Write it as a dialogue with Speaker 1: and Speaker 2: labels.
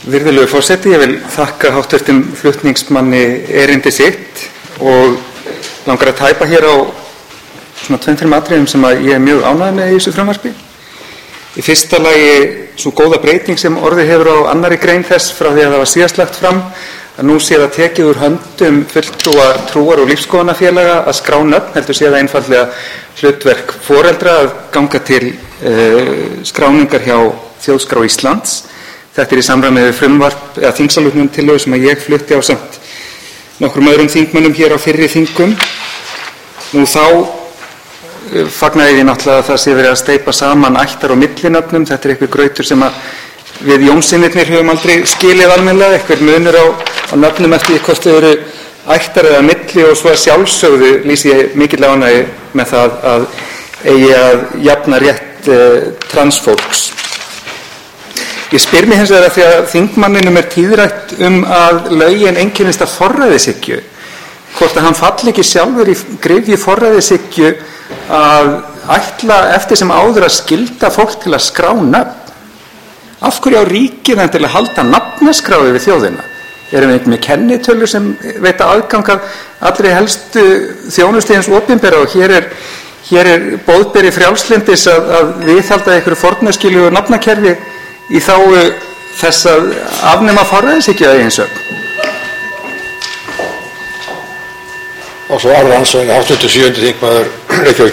Speaker 1: Virðulegur forseti, ég vil þakka hv. flutningsmanni erindi sitt og langar að tæpa hér á svona 2-3 atriðum sem ég er mjög ánægður með í þessu frumvarpi. Í fyrsta lagi sú góða breyting sem orðið hefur á 2. grein þess frá því að það var síðast lagt fram, að nú sé það tekið úr höndum fulltrúa trúar- og lífsskoðunarfélaga að skrá nöfn, heldur sé það einfaldlega hlutverk foreldra að ganga til skráningar hjá Þjóðskrá Íslands. Þetta er í samræmi við frumvarp eða þingsályktunartillögu sem ég flutti ásamt nokkrum öðrum þingmönnum hér á fyrri þingum. Nú þá fagnaði ég náttúrulega að það sé verið að steypa saman ættar- og millinöfnum. Þetta er eitthvað grautur sem við Jónssynirnir höfum aldrei skilið almennilega, eitthvað munur á nöfnum eftir hvort þau eru ættar eða milli, og svo að sjálfsögðu lýsi ég mikil ánægju með það að eigi að jafna rétt transfólks. Ég spyr mig hins vegar að því að þingmanninum er tíðrætt að lögin einkennist af forræðishyggju, hvort að hann falli ekki sjálfur í gryfju forræðishyggju að ætla eftir sem áður að skylda fólk til að skrá nöfn. Af hverju á ríkið en til að halda nafnaskrá yfir þjóðina? Erum við með kennitölur sem veita aðgang að allri helstu þjónustu hins opinbera, og hér er boðberi frjálslyndis að viðhalda einhverju fornaskilju og nafnakerfi í þágu þess að afnema forræðishyggju að eigin sögn.
Speaker 2: Og svo alveg ansvöng 87. þingmaður Reykjavík.